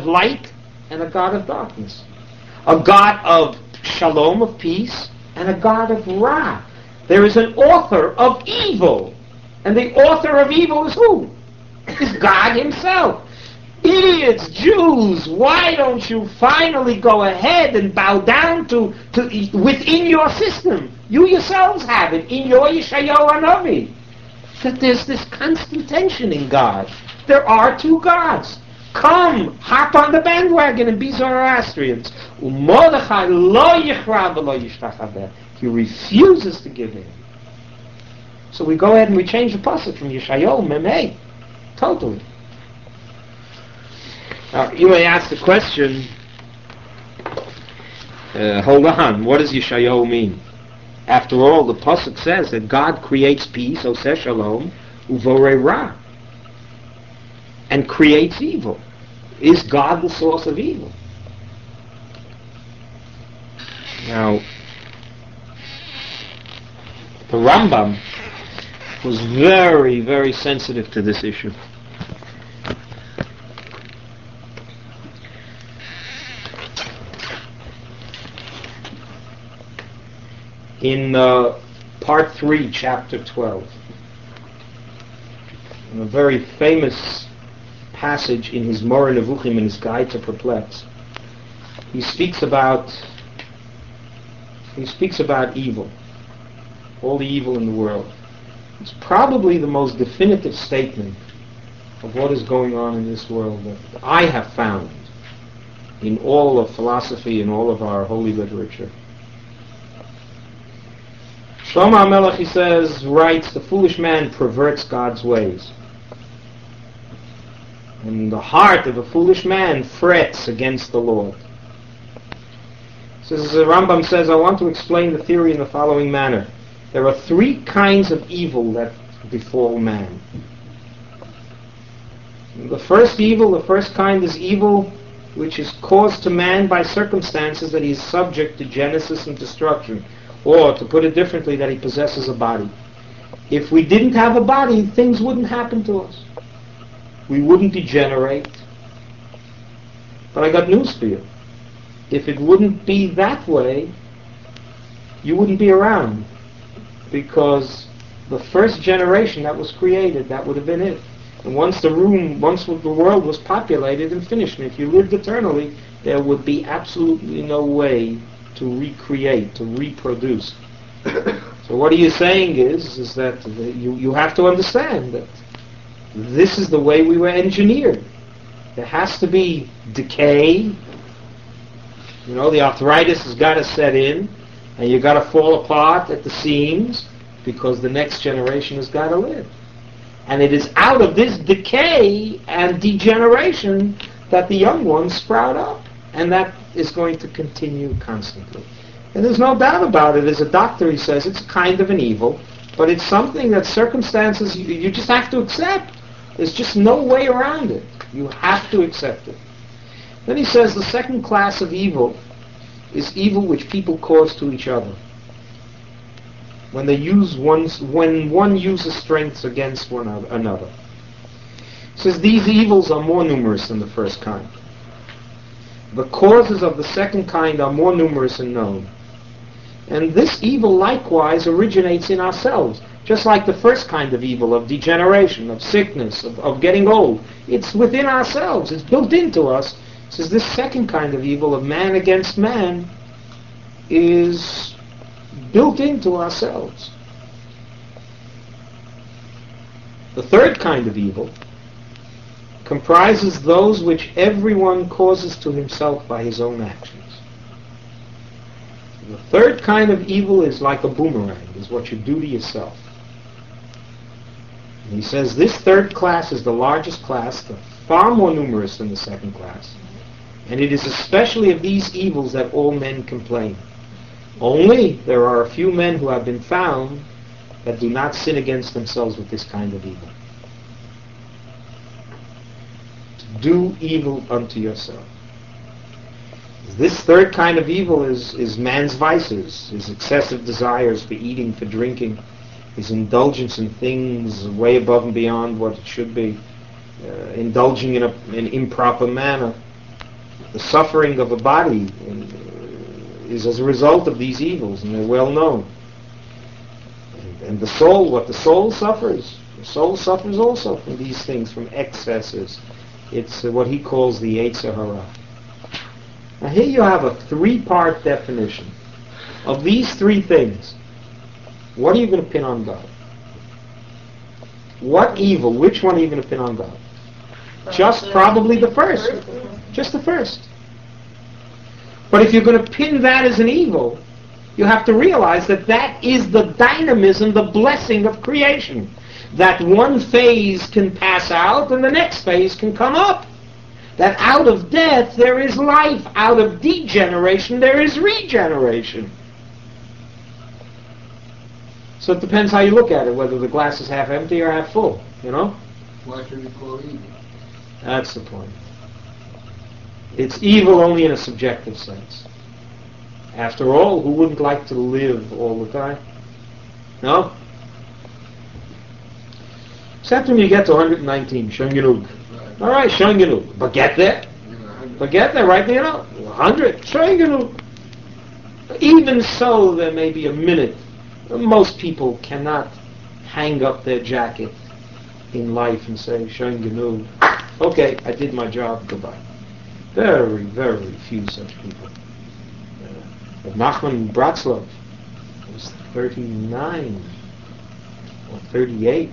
light and a God of darkness. A God of shalom, of peace, and a God of Ra. There is an author of evil. And the author of evil is who? Is God himself. Idiots, Jews, why don't you finally go ahead and bow down to within your system? You yourselves have it in your Yeshayahu Hanavi. That there's this constant tension in God. There are two gods. Come, hop on the bandwagon and be Zoroastrians. Mordechai lo yichra v'lo yishtachaveh. He refuses to give in. So we go ahead and we change the pasuk from Yeshayahu Memei. Totally. Now, you may ask the question, hold on, what does Yeshayahu mean? After all, the pasuk says that God creates peace, oseh shalom, uvorei ra, and creates evil. Is God the source of evil? Now, the Rambam was very, very sensitive to this issue. In part 3, chapter 12, in a very famous passage in his Moreh Nevuchim, in his Guide to Perplex, he speaks about evil, all the evil in the world. It's probably the most definitive statement of what is going on in this world that I have found in all of philosophy and all of our holy literature. Shlomo HaMelech, he says, writes, the foolish man perverts God's ways. And the heart of a foolish man frets against the Lord. So the Rambam says, I want to explain the theory in the following manner. There are three kinds of evil that befall man. The first kind is evil which is caused to man by circumstances that he is subject to genesis and destruction. Or, to put it differently, that he possesses a body. If we didn't have a body, things wouldn't happen to us. We wouldn't degenerate. But I got news for you. If it wouldn't be that way, you wouldn't be around. Because the first generation that was created, that would have been it. And once the world was populated and finished, and if you lived eternally, there would be absolutely no way to recreate, to reproduce. So what he is saying is that you have to understand that this is the way we were engineered. There has to be decay. The arthritis has got to set in, and you've got to fall apart at the seams because the next generation has got to live. And it is out of this decay and degeneration that the young ones sprout up. And that is going to continue constantly. And there's no doubt about it. As a doctor, he says, it's kind of an evil, but it's something that circumstances, you just have to accept. There's just no way around it. You have to accept it. Then he says the second class of evil is evil which people cause to each other. When one uses strengths against one another. He says these evils are more numerous than the first kind. The causes of the second kind are more numerous and known. And this evil likewise originates in ourselves. Just like the first kind of evil, of degeneration, of sickness, of getting old. It's within ourselves. It's built into us. It says this second kind of evil, of man against man, is built into ourselves. The third kind of evil comprises those which everyone causes to himself by his own actions. The third kind of evil is like a boomerang, is what you do to yourself. And he says this third class is the largest class, far more numerous than the second class. And it is especially of these evils that all men complain. Only there are a few men who have been found that do not sin against themselves with this kind of evil. Do evil unto yourself. This third kind of evil is man's vices, his excessive desires for eating, for drinking, his indulgence in things way above and beyond what it should be, indulging in an improper manner, The suffering of a body is as a result of these evils, and they're well known. And the soul, what the soul suffers also from these things, from excesses. It's what he calls the Yetzer Hara. Now here you have a 3-part definition. Of these 3 things, what are you going to pin on God? What evil, which one are you going to pin on God? Just probably the first. Just the first. But if you're going to pin that as an evil, you have to realize that that is the dynamism, the blessing of creation. That one phase can pass out and the next phase can come up. That out of death there is life. Out of degeneration there is regeneration. So it depends how you look at it, whether the glass is half empty or half full, you know? Why should we call it evil? That's the point. It's evil only in a subjective sense. After all, who wouldn't like to live all the time? No? Except when you get to 119, Shon Genug. Right. All right, Shon Genug. But get there. But get there, right there, 100, Shon Genug. Even so, there may be a minute. Most people cannot hang up their jacket in life and say, Shon Genug. Okay, I did my job, goodbye. Very, very few such people. But Nachman Bratslav was 39 or 38.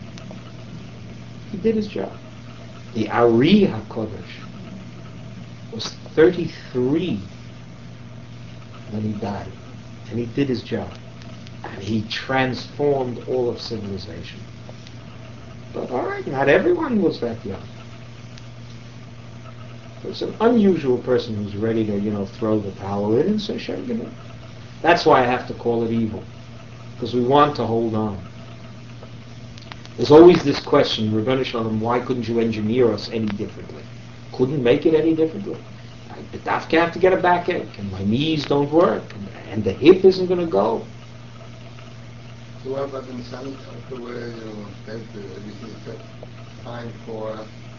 He did his job. The Ari HaKodesh was 33 when he died. And he did his job. And he transformed all of civilization. But all right, not everyone was that young. It's an unusual person who's ready to, throw the towel in and say, Shon Genug. That's why I have to call it evil. Because we want to hold on. There's always this question, Rebbeinu Shalom, why couldn't you engineer us any differently? Couldn't make it any differently. I have to get a backache, and my knees don't work, and the hip isn't going to go. So what about in some of the way, everything is fine for...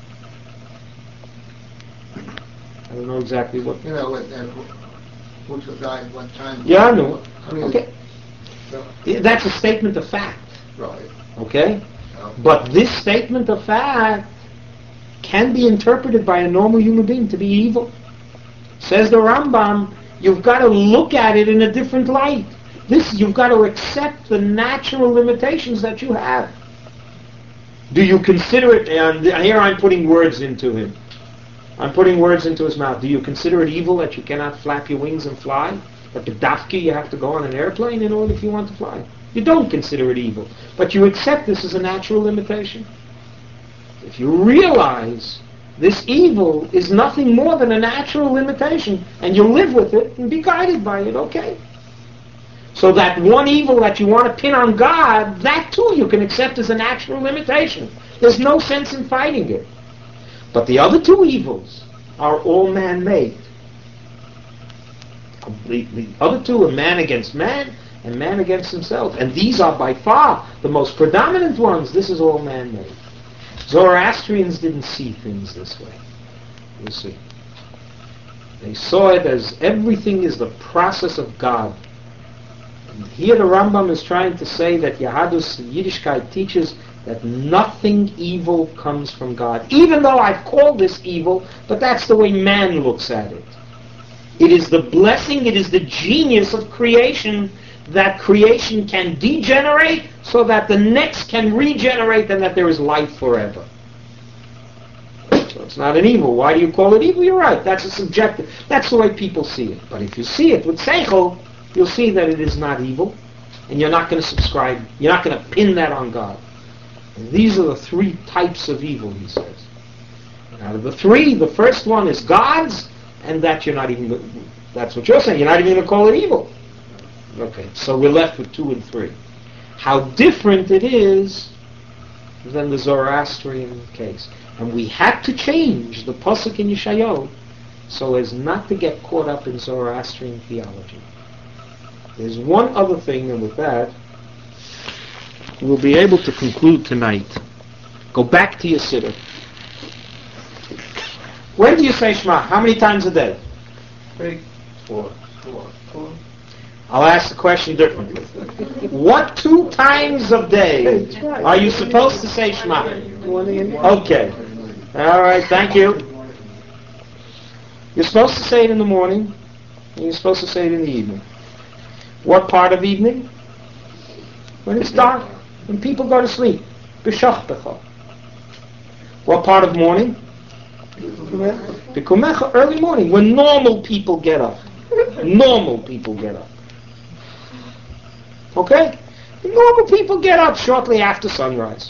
I don't know exactly what... Which was died what time... Yeah, I know. Okay. So, That's a statement of fact. right. Okay? But this statement of fact can be interpreted by a normal human being to be evil. Says the Rambam, you've got to look at it in a different light. You've got to accept the natural limitations that you have. Do you consider it, and here I'm putting words into him. I'm putting words into his mouth. Do you consider it evil that you cannot flap your wings and fly? That bedafki you have to go on an airplane in order if you want to fly? You don't consider it evil. But you accept this as a natural limitation. If you realize this evil is nothing more than a natural limitation, and you live with it and be guided by it, okay. So that one evil that you want to pin on God, that too you can accept as a natural limitation. There's no sense in fighting it. But the other 2 evils are all man-made. The other 2 are man against man and man against himself. And these are by far the most predominant ones. This is all man-made. Zoroastrians didn't see things this way. You see. They saw it as everything is the process of God. And here the Rambam is trying to say that Yahadus, Yiddishkeit, teaches that nothing evil comes from God. Even though I've called this evil, but that's the way man looks at it. It is the blessing, it is the genius of creation, that creation can degenerate so that the next can regenerate and that there is life forever. So it's not an evil. Why do you call it evil? You're right, that's a subjective. That's the way people see it. But if you see it with seichel, you'll see that it is not evil, and you're not going to subscribe, you're not going to pin that on God. And these are the 3 types of evil, he says. And out of the 3, the first one is God's, and that you're not even, that's what you're saying, you're not even going to call it evil. Okay, so we're left with 2 and 3. How different it is than the Zoroastrian case. And we had to change the Pasuk in Yeshayahu so as not to get caught up in Zoroastrian theology. There's one other thing, and with that, we'll be able to conclude tonight. Go back to your siddur. When do you say Shema? How many times a day? 3, 4. I'll ask the question differently. What 2 times a day are you supposed to say Shema? Okay. All right, thank you. You're supposed to say it in the morning, and you're supposed to say it in the evening. What part of evening? When it's dark, when people go to sleep. B'shachbecha. What part of morning? B'kumecha, early morning, when normal people get up. Normal people get up. Okay? Normal people get up shortly after sunrise.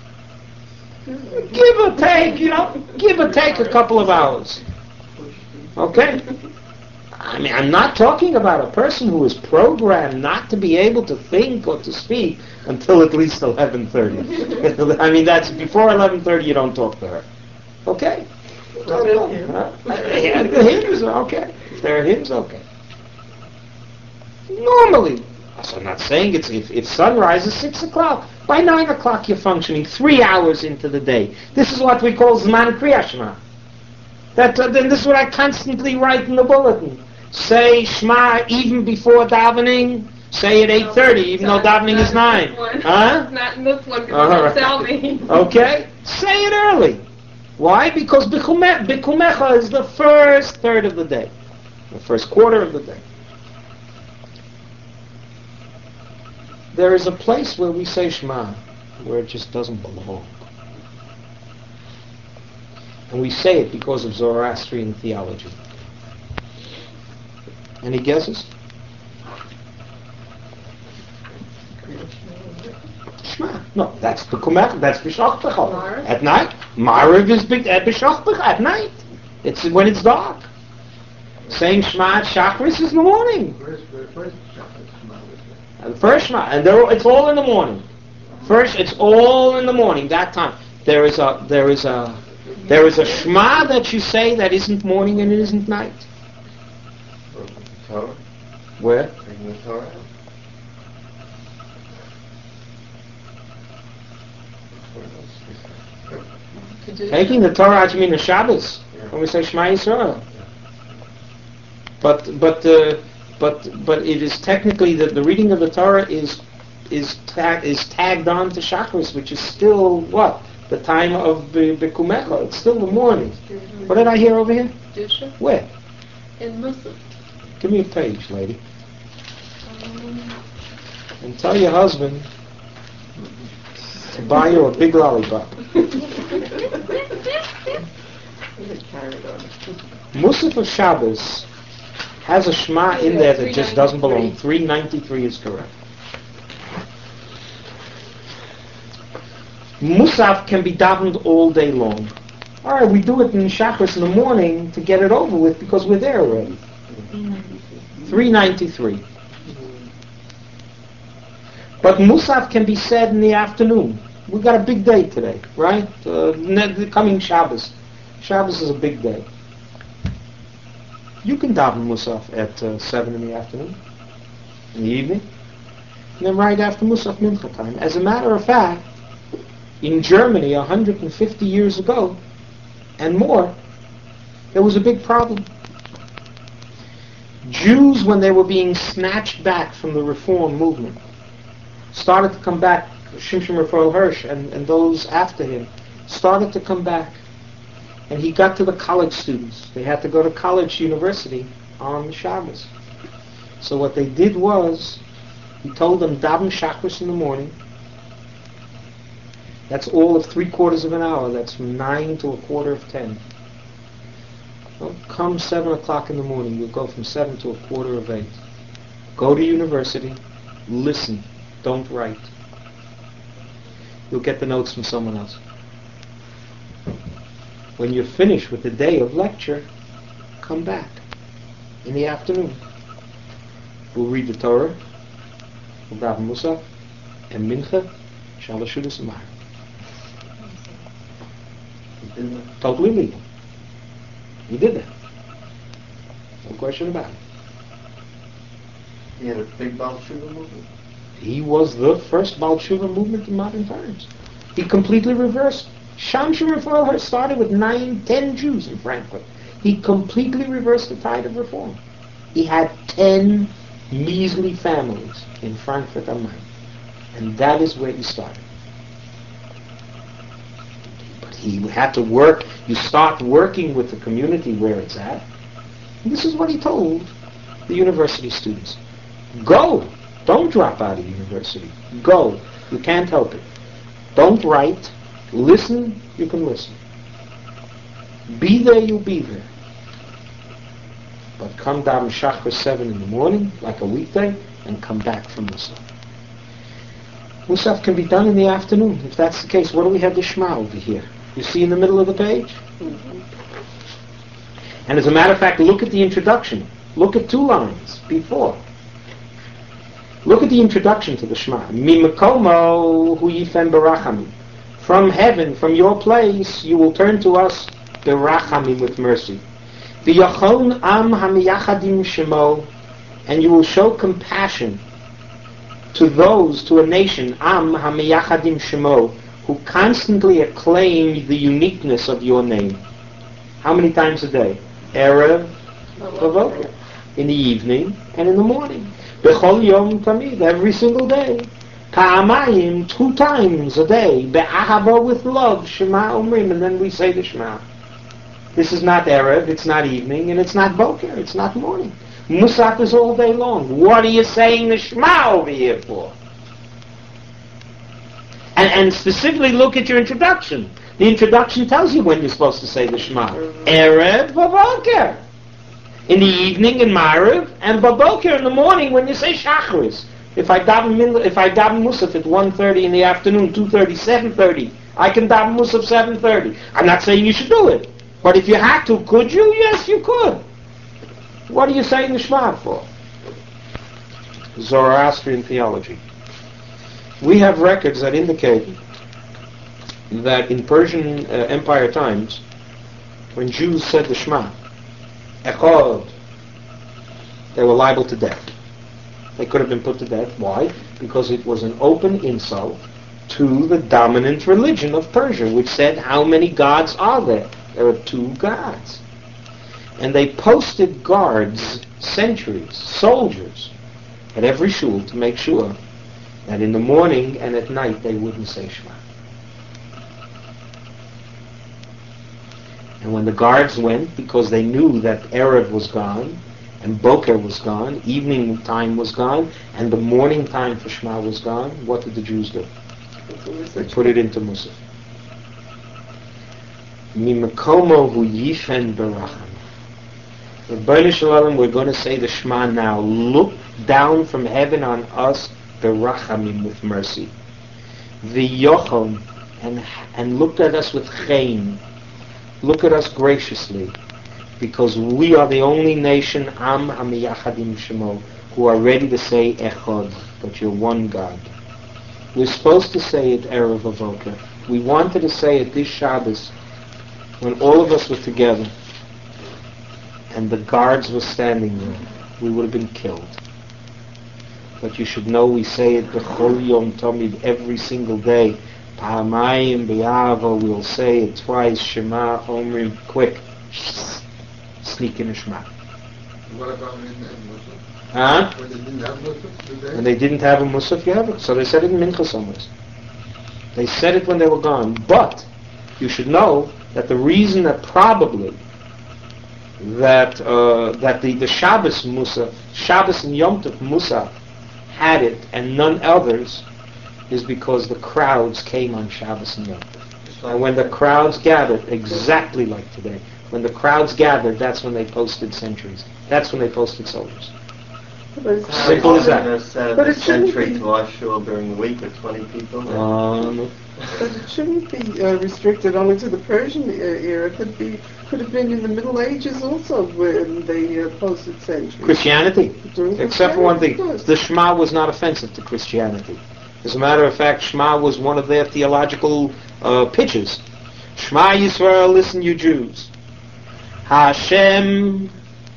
Give or take, give or take a couple of hours. Okay? I mean, I'm not talking about a person who is programmed not to be able to think or to speak until at least 11:30. I mean, that's before 11:30 you don't talk to her. Okay? Yeah, the hymns are okay. If there are hymns, okay. Normally, so I'm not saying it's if sunrise is 6 o'clock. By 9 o'clock you're functioning 3 hours into the day. This is what we call Zman Kriyat Shema. Then this is what I constantly write in the bulletin. Say Shema even before davening. Say at 8:30, even though davening is 9. Huh? Not in this one, because don't tell me. Okay? Say it early. Why? Because Bikumecha is the first third of the day. The first quarter of the day. There is a place where we say Shema, where it just doesn't belong. And we say it because of Zoroastrian theology. Any guesses? Shema. No, that's B'kumech, that's B'shach B'chol. At night. Ma'ariv is at B'shach B'chol, at night. It's when it's dark. Saying Shema at Shachris is in the morning. The first Shema, and it's all in the morning. First, it's all in the morning. That time, there is a Shema that you say that isn't morning and it isn't night. Torah? Where? In the Torah? Taking the Torah out, you mean the Shabbos when we say Shema Yisrael. But it is technically that the reading of the Torah is tagged on to Shachris, which is still what? The time of Bekumecha. It's still the morning. What did I hear over here? Disha? Where? In Musaf. Give me a page, lady. And tell your husband to buy you a big lollipop. Musaf of Shabbos has a Shema in there that just doesn't belong. 393 is correct. Musaf can be davened all day long. All right, we do it in Shabbos in the morning to get it over with because we're there already. 393. But Musaf can be said in the afternoon. We've got a big day today, right? The coming Shabbos. Shabbos is a big day. You can daven Musaf at 7 in the afternoon, in the evening, and then right after Musaf Mincha time. As a matter of fact, in Germany 150 years ago, and more, there was a big problem. Jews, when they were being snatched back from the Reform movement, started to come back. Shimshon Raphael Hirsch and those after him started to come back. And he got to the college students. They had to go to college, university on Shabbos. So what they did was, he told them, daven Shachris in the morning. That's all of 3/4 of an hour. That's from 9 to 9:45. Well, come 7 o'clock in the morning, you'll go from 7 to 7:45. Go to university, listen, don't write. You'll get the notes from someone else. When you're finished with the day of lecture, come back in the afternoon. We'll read the Torah, we'll daven Musaf, and Mincha, Shalosh Shudas Amar. Totally legal. He did that. No question about it. He had a big Baal Tshuva movement? He was the first Baal Tshuva movement in modern times. He completely reversed Shamshon Raphael started with 9-10 Jews in Frankfurt. He completely reversed the tide of reform. He had 10 measly families in Frankfurt am Main. And that is where he started. But he had to work. You start working with the community where it's at. And this is what he told the university students. Go. Don't drop out of university. Go. You can't help it. Don't write. Listen. You can listen. Be there. You'll be there. But come down Shachar 7 in the morning, like a weekday, and come back from Musaf. Musaf can be done in the afternoon. If that's the case, what do we have the Shema over here? You see in the middle of the page? Mm-hmm. And as a matter of fact, look at the introduction. Look at 2 lines before. Look at the introduction to the Shema. Mimakomo hu yifem berachamim. From heaven, from your place, you will turn to us berachamim, with mercy. V'yachon am hamiyachadim shemo, and you will show compassion to those, to a nation, am hamiyachadim shemo, who constantly acclaim the uniqueness of your name. How many times a day? Erev, Bavoker. In the evening and in the morning. Bechol yom tamid, every single day. Ka'amayim, 2 times a day. Be'ahava, with love. Shema omrim, and then we say the Shema. This is not Erev, it's not evening, and it's not Boker, it's not morning. Musaf is all day long. What are you saying the Shema over here for? And specifically look at your introduction. The introduction tells you when you're supposed to say the Shema. Erev, Boker. In the evening in Ma'ariv, and Boker in the morning when you say Shacharis. If I daven Musaf at 1:30 in the afternoon, 2:30, 7:30, I can daven Musaf 7:30. I'm not saying you should do it. But if you had to, could you? Yes, you could. What are you saying the Shema for? Zoroastrian theology. We have records that indicate that in Persian Empire times, when Jews said the Shema, Echad, they were liable to death. They could have been put to death. Why? Because it was an open insult to the dominant religion of Persia, which said, how many gods are there? There are 2 gods. And they posted guards, sentries, soldiers, at every shul to make sure that in the morning and at night they wouldn't say Shema. And when the guards went, because they knew that Erev was gone, and Boker was gone, evening time was gone, and the morning time for Shema was gone, what did the Jews do? They put it into Musaf. Mimakomo hu yifen beracham. Rebbeinu Shalom, we're going to say the Shema now. Look down from heaven on us, berachamim, with mercy. V'yochom, and look at us with chaim. Look at us graciously, because we are the only nation, am hamiyachadim shemo, who are ready to say echad, that you're one God. We're supposed to say it Erev Avoka. We wanted to say it this Shabbos, when all of us were together and the guards were standing there. We would have been killed. But you should know we say it b'chol yom tamid, every single day. Pa'amayim b'yavo, we'll say it twice. Shema omrim, quick. Sneak in a Shema. What about when they didn't have Musaf? Huh? When they didn't have Musaf? When they didn't have a Musaf, you have it. So they said it in Minchas Amos. They said it when they were gone. But you should know that the reason that probably that the Shabbos Musaf, Shabbos and Yom Tov Musaf had it and none others is because the crowds came on Shabbos and Yom Tov. And when the crowds gathered, exactly like today, when the crowds gathered, that's when they posted sentries. That's when they posted soldiers. Simple as that. But it sentry to our shul during the week with 20 people. But it shouldn't be restricted only to the Persian era. It could have been in the Middle Ages also when they posted sentries. Christianity, except for one thing, the Shema was not offensive to Christianity. As a matter of fact, Shema was one of their theological pitches. Shema Yisrael, listen you Jews. Hashem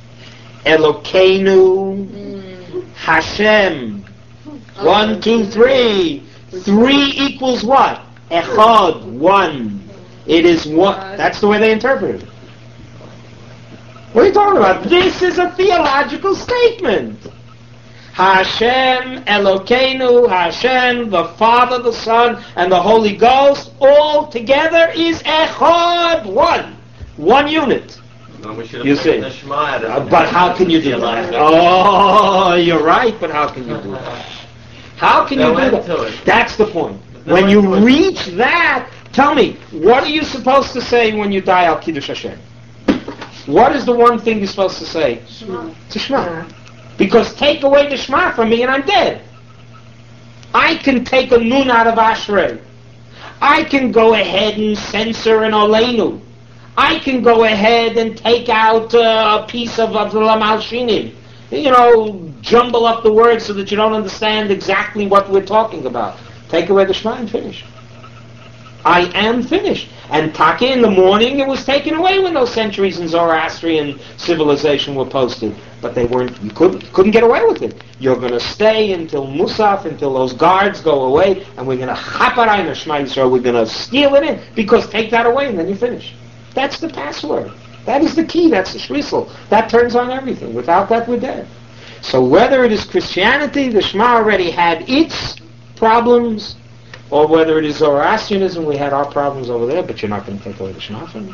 Elokeinu Hashem. 1, 2, 3. 3 equals what? Echad, 1. It is what? That's the way they interpret it. What are you talking about? This is a theological statement. Hashem Elokeinu, Hashem, the Father, the Son, and the Holy Ghost, all together is Echad, one unit. You see. But how can you do that? Oh, you're right, but how can you do that? How can you do that? That's the point. When you reach that, tell me, what are you supposed to say when you die Al Kiddush Hashem? What is the one thing you're supposed to say? Shema. To Shema. Because take away the Shema from me and I'm dead. I can take a nun out of Ashrei. I can go ahead and censor an Oleinu. I can go ahead and take out a piece of the Lamal Shinim. Jumble up the words so that you don't understand exactly what we're talking about. Take away the Shema and finish. I am finished. And Taka in the morning, it was taken away when those centuries in Zoroastrian civilization were posted. But they weren't, you couldn't get away with it. You're going to stay until Musaf, until those guards go away, and we're going to chaparai in the Shema Yisrael, we're going to steal it in, because take that away and then you finish. That's the password. That is the key, that's the shlisel. That turns on everything. Without that, we're dead. So whether it is Christianity, the Shema already had its problems, or whether it is Zoroastrianism, we had our problems over there, but you're not going to take away the Shema from me.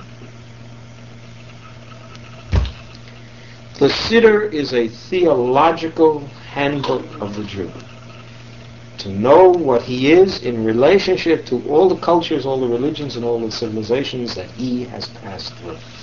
The Siddur is a theological handbook of the Jew. To know what he is in relationship to all the cultures, all the religions, and all the civilizations that he has passed through.